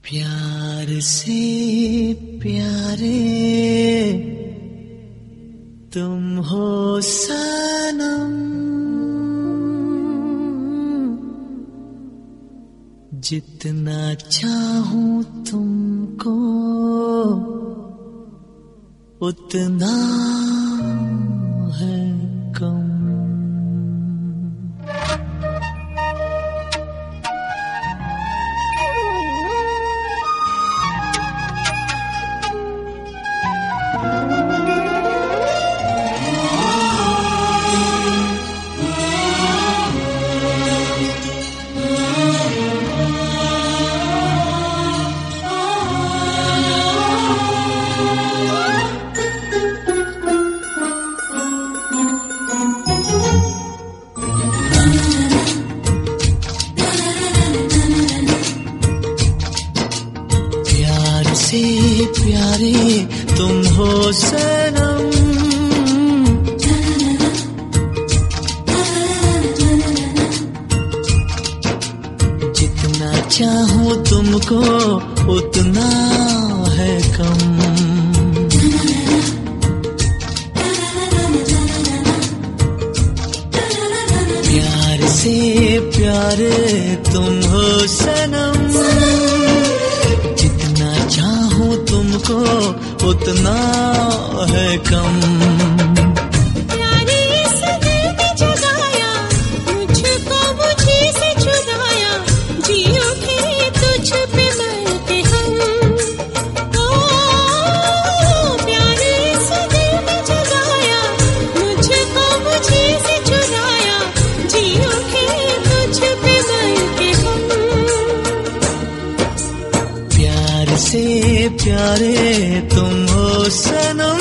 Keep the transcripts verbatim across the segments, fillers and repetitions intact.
प्यार से प्यारे तुम हो सनम, जितना चाहूं तुमको उतना है कम। से प्यारे तुम हो सनम, जितना चाहूं तुमको उतना है कम। प्यार से प्यारे तुम हो सनम, तुमको उतना है कम। प्यारे इस दिल में जगाया, मुझको मुझे से चुराया, जियो थे तुझ पे मरते हम। ओ प्यारे इस दिल में जगाया, मुझको मुझे से चुराया, जियो थे तुझ पे मरते हम। प्यार से प्यारे तुम हो सनम,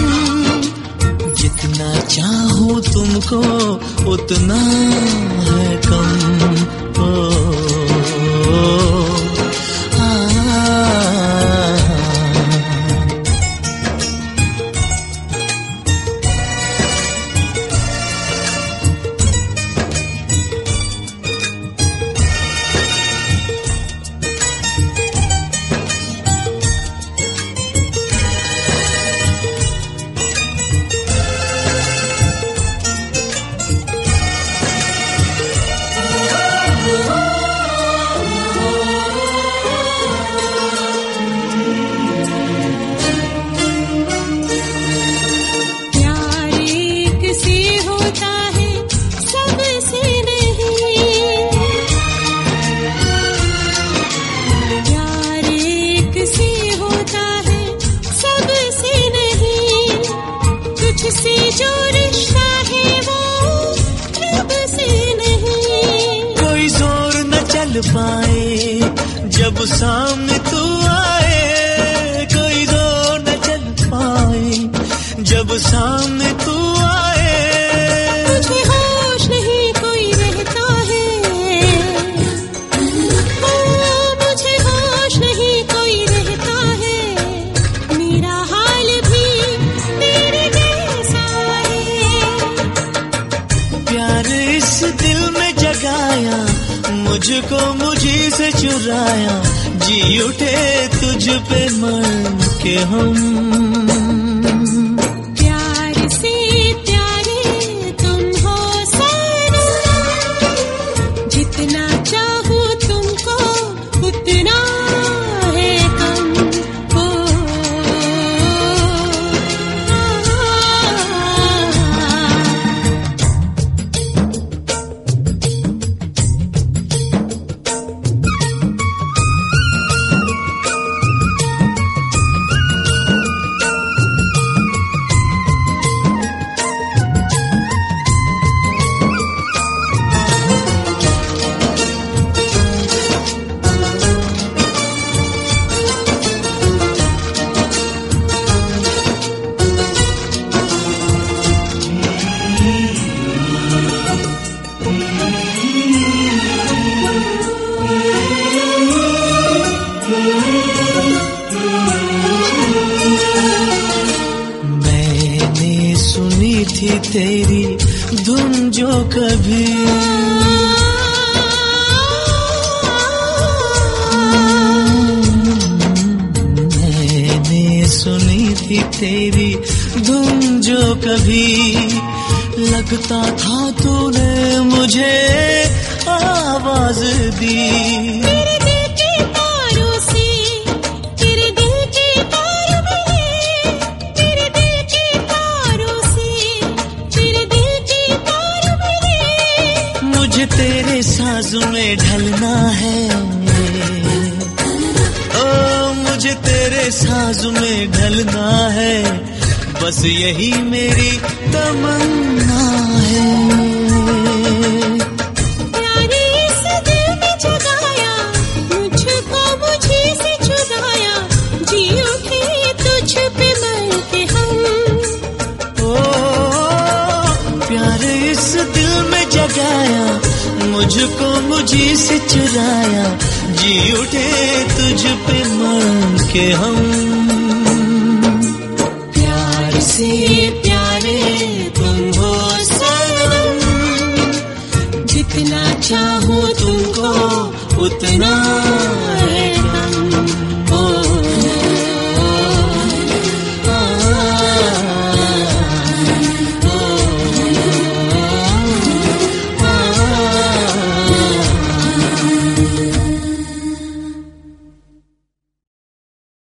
जितना चाहूं तुमको उतना है कम। ओ, ओ, आ, से जो रिश्ता है वो रब से नहीं। कोई जोर न चल पाए जब सामने तू आए, कोई जोर न चल पाए जब सामने तू आए। मुझे होश नहीं कोई रहता है, ओ मुझे होश नहीं कोई रहता है, मेरा हाल भी तेरे जैसा है। प्यार इस दिल में जगाया, मुझको मुझी से चुराया, जी उठे तुझ पे मर के हम। कभी लगता था तूने मुझे आवाज दी। तेरे दिल के तारों से, तेरे दिल के तार मिले, तेरे दिल के तारों से, तेरे दिल के तार मिले। मुझे तेरे साज में ढलना है, ओ मुझे तेरे साज में ढलना है, बस यही मेरी तमन्ना है। प्यारे इस दिल में जगाया, मुझको मुझे से छुड़ाया, जी उठे तुझ पे मर के हम। ओ प्यारे इस दिल में जगाया, मुझको मुझे से चुराया, जी उठे तुझ पे मर के हम। से प्यारे तुम हो सनम, जितना चाहूं तुमको उतना है।